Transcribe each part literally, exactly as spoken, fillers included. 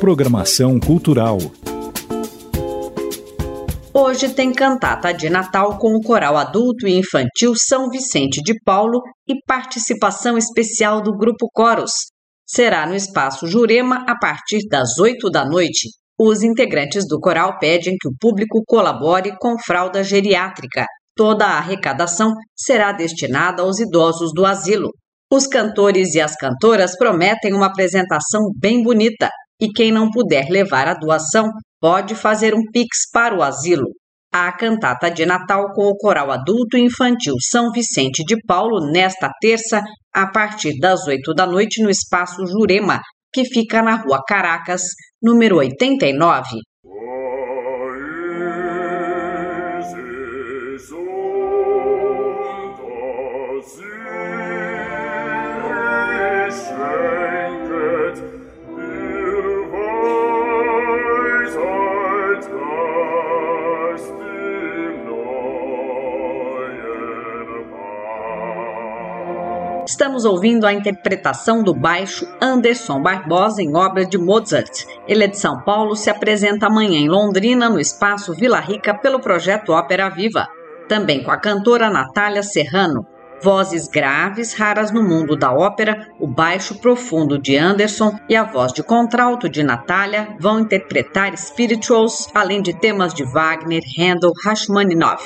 Programação cultural. Hoje tem cantata de Natal com o Coral Adulto e Infantil São Vicente de Paulo e participação especial do Grupo Coros. Será no Espaço Jurema a partir das oito da noite. Os integrantes do coral pedem que o público colabore com fralda geriátrica. Toda a arrecadação será destinada aos idosos do asilo. Os cantores e as cantoras prometem uma apresentação bem bonita e quem não puder levar a doação pode fazer um pix para o asilo. A cantata de Natal com o Coral Adulto e Infantil São Vicente de Paulo nesta terça, a partir das oito da noite no Espaço Jurema, que fica na Rua Caracas, número oitenta e nove. Estamos ouvindo a interpretação do baixo Anderson Barbosa em obra de Mozart. Ele é de São Paulo, se apresenta amanhã em Londrina, no Espaço Vila Rica, pelo projeto Ópera Viva. Também com a cantora Natália Serrano. Vozes graves, raras no mundo da ópera, o baixo profundo de Anderson e a voz de contralto de Natália vão interpretar spirituals, além de temas de Wagner, Handel, Rachmaninoff.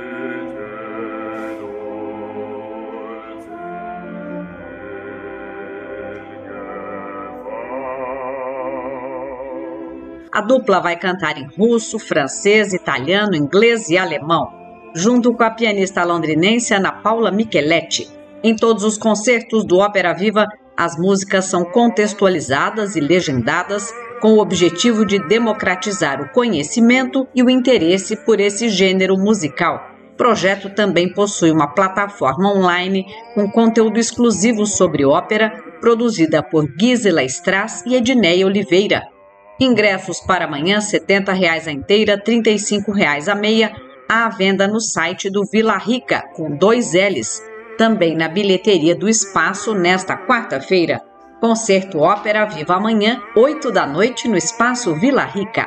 A dupla vai cantar em russo, francês, italiano, inglês e alemão, junto com a pianista londrinense Ana Paula Micheletti. Em todos os concertos do Ópera Viva, as músicas são contextualizadas e legendadas com o objetivo de democratizar o conhecimento e o interesse por esse gênero musical. O projeto também possui uma plataforma online com conteúdo exclusivo sobre ópera, produzida por Gisela Strass e Edneia Oliveira. Ingressos para amanhã, setenta reais a inteira, trinta e cinco reais a meia, à venda no site do Vila Rica, com dois L's. Também na bilheteria do Espaço, nesta quarta-feira. Concerto Ópera Viva amanhã, oito da noite, no Espaço Vila Rica.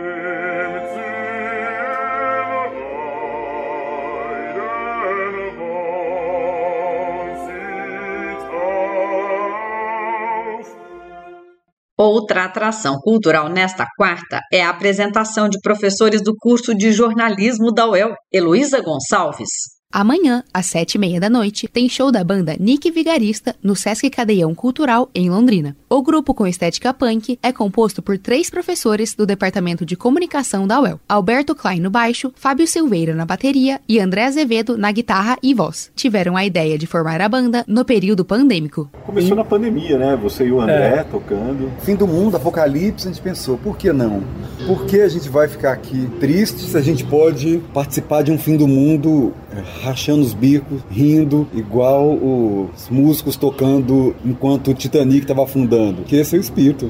Outra atração cultural nesta quarta é a apresentação de professores do curso de jornalismo da U E L, Heloísa Gonçalves. Amanhã, às sete e meia da noite, tem show da banda Nick Vigarista no Sesc Cadeião Cultural, em Londrina. O grupo com estética punk é composto por três professores do Departamento de Comunicação da U E L. Alberto Klein no baixo, Fábio Silveira na bateria e André Azevedo na guitarra e voz. Tiveram a ideia de formar a banda no período pandêmico. Começou na pandemia, né? Você e o André é. tocando. Fim do mundo, apocalipse, a gente pensou, por que não? Por que a gente vai ficar aqui triste se a gente pode participar de um fim do mundo rachando os bicos, rindo, igual os músicos tocando enquanto o Titanic estava afundando? Que esse é o espírito.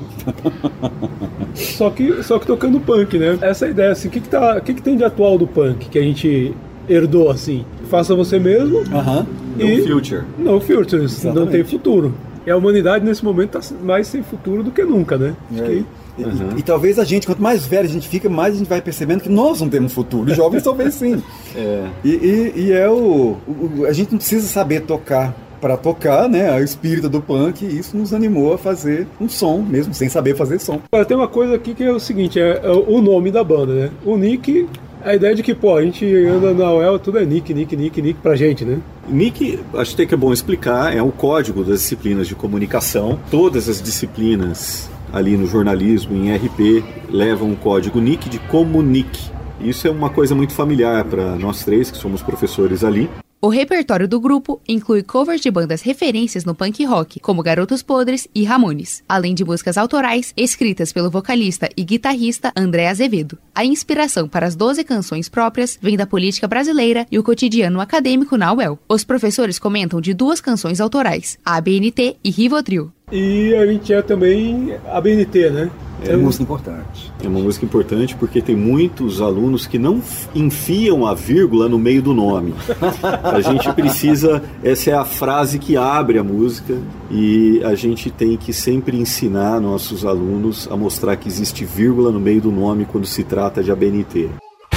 Só que, só que tocando punk, né? Essa ideia, assim, o que, que, tá, que, que tem de atual do punk que a gente herdou, assim? Faça você mesmo. Uh-huh. E no future. No future, não tem futuro. E a humanidade nesse momento está mais sem futuro do que nunca, né? Acho que... E, uhum. e, e talvez a gente, quanto mais velho a gente fica, mais a gente vai percebendo que nós não temos futuro. Os jovens talvez sim. É. E, e, e é o, o... A gente não precisa saber tocar para tocar, né? O espírito do punk, e isso nos animou a fazer um som, mesmo sem saber fazer som. Agora, tem uma coisa aqui que é o seguinte, é, é o nome da banda, né? O Nick... A ideia de que, pô, a gente anda na U E L, tudo é Nick, Nick, Nick, Nick pra gente, né? Nick, acho que é bom explicar, é o código das disciplinas de comunicação. Todas as disciplinas ali no jornalismo, em R P, levam o código Nick de Comunique. Isso é uma coisa muito familiar para nós três, que somos professores ali. O repertório do grupo inclui covers de bandas referências no punk rock, como Garotos Podres e Ramones, além de músicas autorais escritas pelo vocalista e guitarrista André Azevedo. A inspiração para as doze canções próprias vem da política brasileira e o cotidiano acadêmico na U E L. Os professores comentam de duas canções autorais, a A B N T e Rivotril. E a gente é também A B N T, né? É uma música importante. É uma música importante porque tem muitos alunos que não enfiam a vírgula no meio do nome. A gente precisa, essa é a frase que abre a música e a gente tem que sempre ensinar nossos alunos a mostrar que existe vírgula no meio do nome quando se trata de A B N T.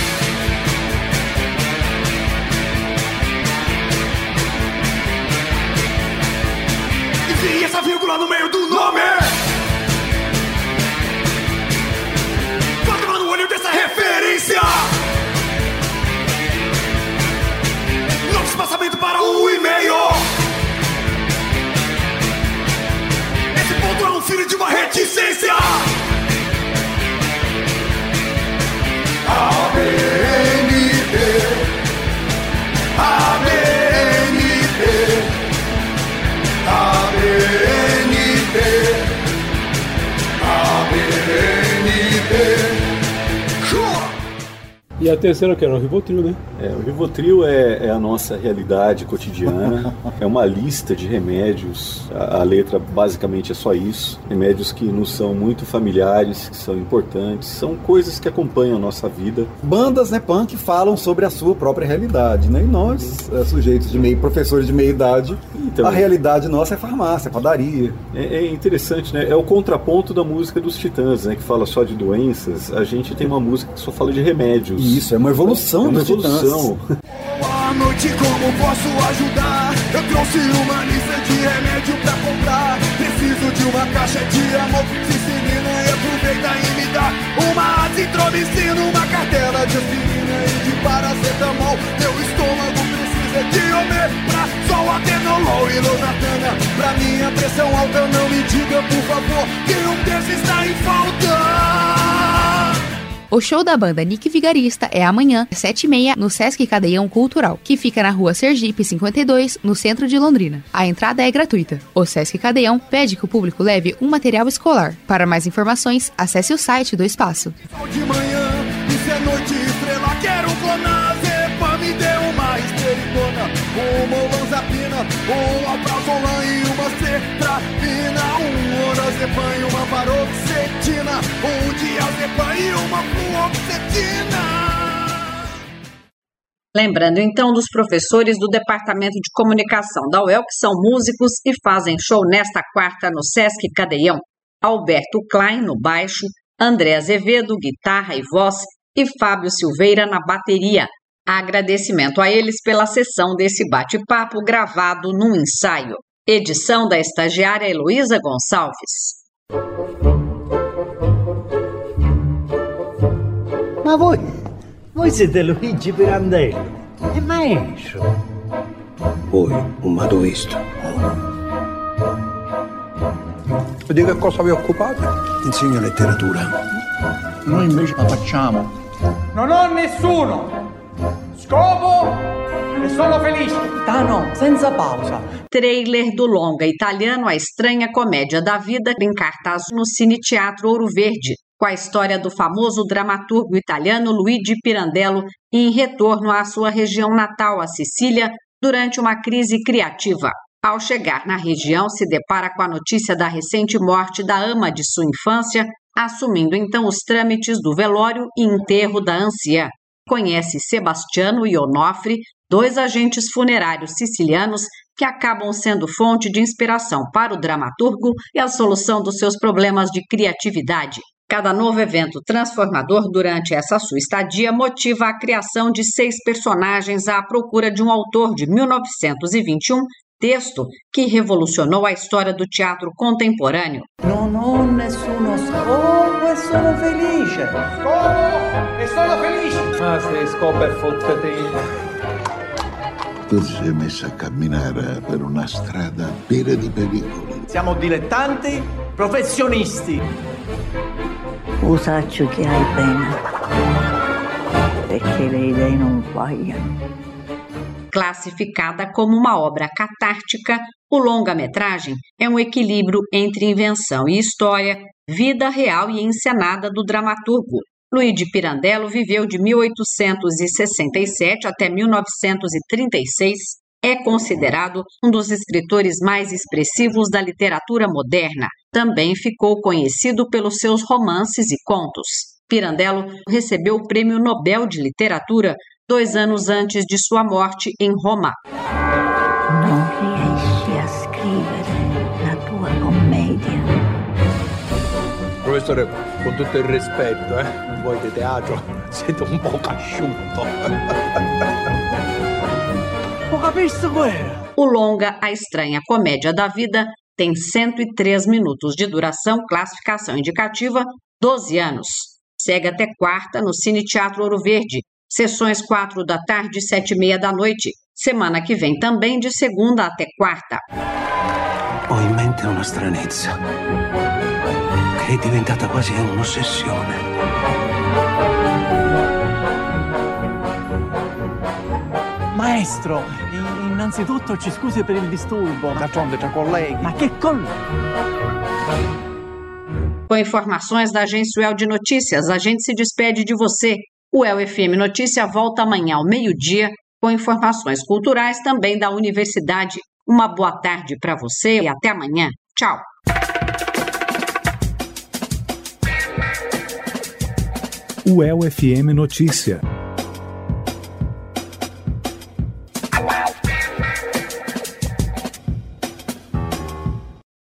Enfim, essa vírgula no meio do nome! Bota no olho dessa referência! Novo espaçamento para um e-mail! Esse ponto é um filho de uma reticência! A B N T A B N T A B N T A B N T. E a terceira que era o Rivotril, né? É, o Rivotril é, é a nossa realidade cotidiana, é uma lista de remédios, a, a letra basicamente é só isso, remédios que nos são muito familiares, que são importantes, são coisas que acompanham a nossa vida. Bandas, né, punk falam sobre a sua própria realidade, né? E nós, é, sujeitos de meio, professores de meia idade, então, a realidade nossa é farmácia, é padaria. É, é interessante, né? É o contraponto da música dos Titãs, né? Que fala só de doenças, a gente tem uma música que só fala de remédios. Isso, é uma evolução é uma dos evolução. Titãs. Boa noite, como posso ajudar? Eu trouxe uma lista de remédio pra comprar. Preciso de uma caixa de amoxicilina e aproveita e me dá uma azitromicina, uma cartela de aspirina e de paracetamol. Meu estômago precisa de omeprazol, atenolol e losartana. Pra minha pressão alta, não me diga, por favor, que um desses está em falta. O show da banda Nick Vigarista é amanhã, às sete e meia, no Sesc Cadeião Cultural, que fica na rua Sergipe cinquenta e dois, no centro de Londrina. A entrada é gratuita. O Sesc Cadeião pede que o público leve um material escolar. Para mais informações, acesse o site do espaço. De manhã, e se é noite estrela, quero um clonazepam, me dê uma esperitona, uma olanzapina, um alprazolam e uma cetrapina, um orazepam e uma paroxetina, um diazepam e uma fluoxetina. Lembrando então dos professores do Departamento de Comunicação da U E L, que são músicos e fazem show nesta quarta no Sesc Cadeião. Alberto Klein no baixo, André Azevedo, guitarra e voz, e Fábio Silveira na bateria. Agradecimento a eles pela sessão desse bate-papo gravado num ensaio. Edição da estagiária Heloísa Gonçalves. Ma voi, voi siete Luigi Pirandello, è maestro. Voi, un madoisto. Di che cosa vi occupate? Insegno letteratura. Noi invece la facciamo. Non ho nessuno scopo e sono felice. Tano, senza pausa. Trailer do longa italiano A Estranha Comédia da Vida, em cartaz no Cine Teatro Ouro Verde, com a história do famoso dramaturgo italiano Luigi Pirandello em retorno à sua região natal, a Sicília, durante uma crise criativa. Ao chegar na região, se depara com a notícia da recente morte da ama de sua infância, assumindo então os trâmites do velório e enterro da anciã. Conhece Sebastiano e Onofre, dois agentes funerários sicilianos que acabam sendo fonte de inspiração para o dramaturgo e a solução dos seus problemas de criatividade. Cada novo evento transformador durante essa sua estadia motiva a criação de seis personagens à procura de um autor de mil novecentos e vinte e um, texto que revolucionou a história do teatro contemporâneo. Non ho nessuno scopo e sono felice. Scopo e sono felice. Ah, se scopo è fottatino. Tu ti sei messo a camminare per una strada piena di pericoli. Siamo dilettanti professionisti. Usaccio che hai pena, perché le idee non guaiano. Classificada como uma obra catártica, o longa-metragem é um equilíbrio entre invenção e história, vida real e encenada do dramaturgo. Luigi Pirandello viveu de mil oitocentos e sessenta e sete até mil novecentos e trinta e seis, É considerado um dos escritores mais expressivos da literatura moderna. Também ficou conhecido pelos seus romances e contos. Pirandello recebeu o Prêmio Nobel de Literatura dois anos antes de sua morte em Roma. Non riesci a scrivere la tua commedia. Professore, con tutto il rispetto, eh? Voi di teatro siete un po' asciutto. Ho capito quella. O longa A Estranha Comédia da Vida tem cento e três minutos de duração, classificação indicativa doze anos. Segue até quarta no Cine Teatro Ouro Verde. Sessões quatro da tarde e sete e meia da noite. Semana que vem também de segunda até quarta. Ho in mente una stranezza che è diventata quasi un'ossessione. Maestro, innanzitutto ci scusi per il disturbo. D'altronde tra colleghi. Ma che colleghi? Com informações da Agência U E L de Notícias, a gente se despede de você. O U E L F M Notícia volta amanhã ao meio-dia com informações culturais também da universidade. Uma boa tarde para você e até amanhã. Tchau. U E L F M Notícia.